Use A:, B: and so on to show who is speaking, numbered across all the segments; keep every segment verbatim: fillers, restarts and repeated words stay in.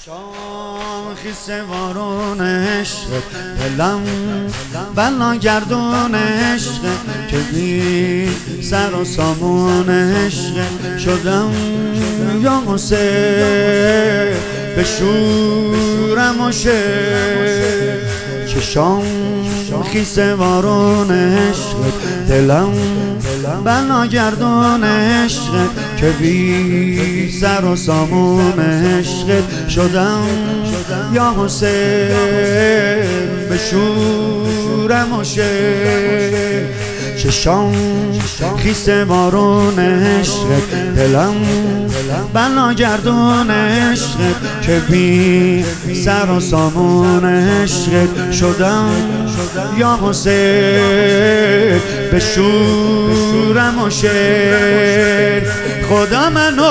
A: شاخی سوارون عشق دلم بلا گردون عشق که بی سر و سامون عشق شدم یا حسین به شورم و شعر چشام شاخی سوارون عشق دلم بلا گردون عشق که بی سر و سامون عشق شدم یا حسین به شورم و شعر چشام خیس بارون عشق دلم بلا گردون عشق که بی سر و سامون عشق شدم یا حسین به شورم و شعر خدا منو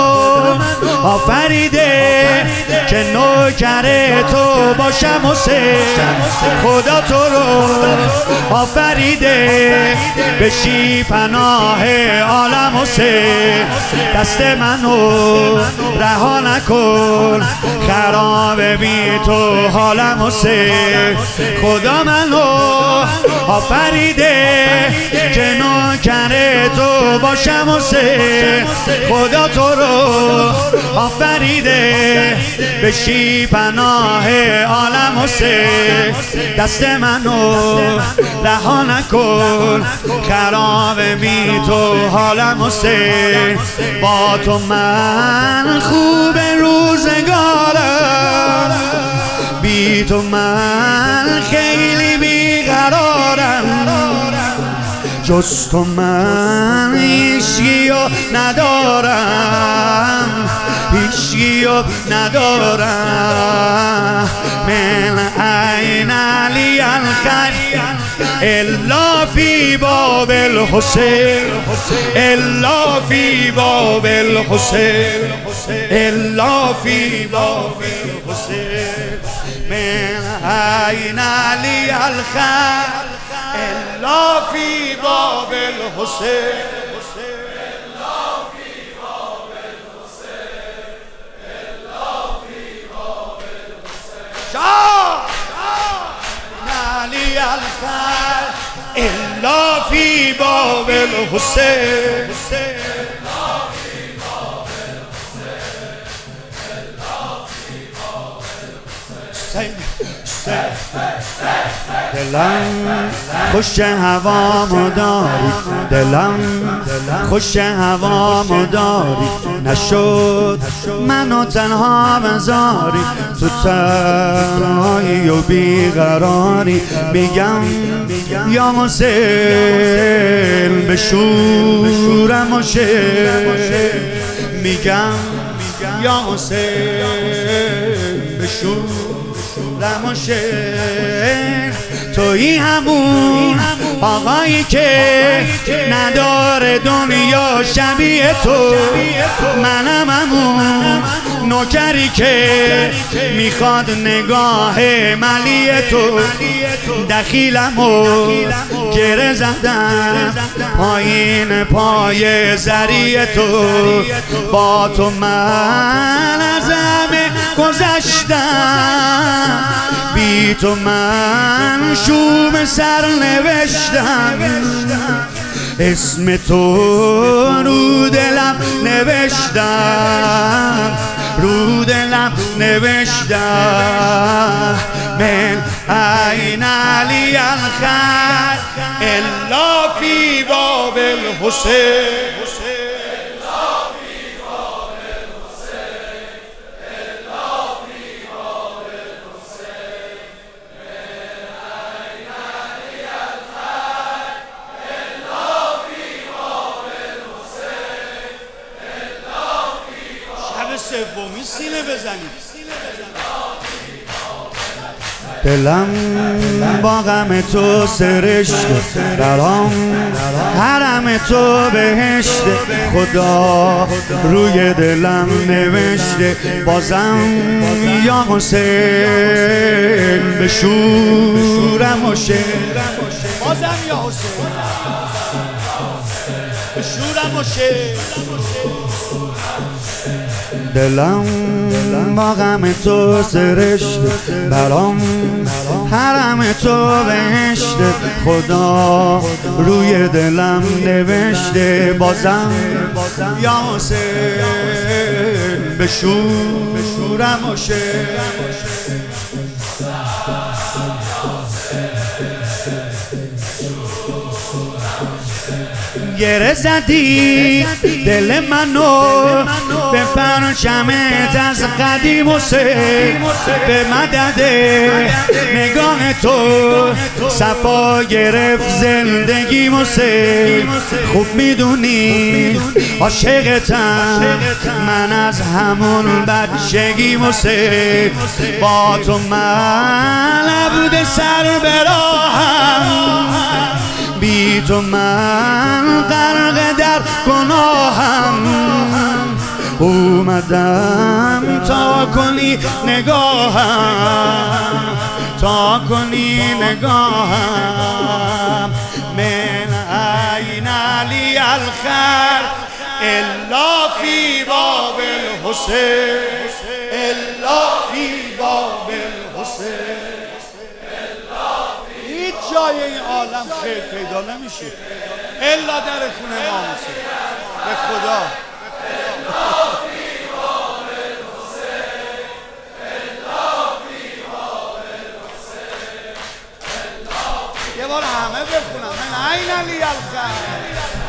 A: آفریده که نوکر تو باشم حسین خدا تو رو آفریده بشی پناه عالم حسین دست منو رها نکن خراب بی تو حالم حسین خدا منو آفریده که نوکر تو باشم حسین خدا تو رو آفریده بشی پناه عالم حسین دست منو رها نکن خراب بی تو حالم حسین با تو من خوب روزگارم بی تو من خیلی بیقرارم جز تو من هیچگیو ندارم هیچگیو ندارم من عین علی الخیر الا فی باب الحسین الا فی باب الحسین الا فی باب الحسین من عین علی الخیر الا فی باب الحسین علی الخیر الا فی باب الحسین دلم خوش هوامو داری دلم خوش هوامو داری نشد منو تنها بذاری تو تنهایی و بیقراری میگم یا حسین به شورم و شعر میگم یا حسین به شورم و شعر تویی همون آقایی که نداره دنیا شبیه تو منم همون نوکری که میخواد نگاه ملی تو دخیلمو گره زدم پایین پای زری تو با تو من از همه گذشتم بی تو من شوم سر نوشتم اسم تو رو دلم نوشتم رو دلم نوشتم من عین علی الخیر الا فی باب الحسین سومی سینه بزنید دلم با غم تو سرشت برام حرم تو بهشت خدا روی دلم نوشته بازم یا حسین به شورم و شعر بازم یا حسین به شورم و شعر دلم با غم تو سرشت، برام حرم تو بهشت. خدا روی دلم نوشته بازم یا حسین بشورم و گره زدی دل منو به پرچمت از قدیم حسین، به مدد نگاه تو صفا گرفت زندگی حسین. خوب میدونی عاشقتم من از همون بچگی حسین، با تو من عبد سر براهم، بی تو من غرق در گناهم. اومدم تا کنی نگاهم، تا کنی نگاهم. من عین علی الخیر الا فی باب الحسین، الا فی باب الحسین. هیچ جای این عالم خیر پیدا نمیشه الا در خونه امام حسین. به خدا یه بار همه بخونم. من عین علی الخیر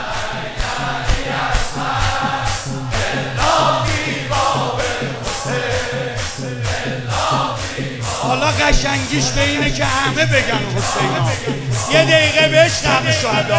A: حالا قشنگیش به اینه که همه بگن حسینا. یه دقیقه بهش غم شهدا.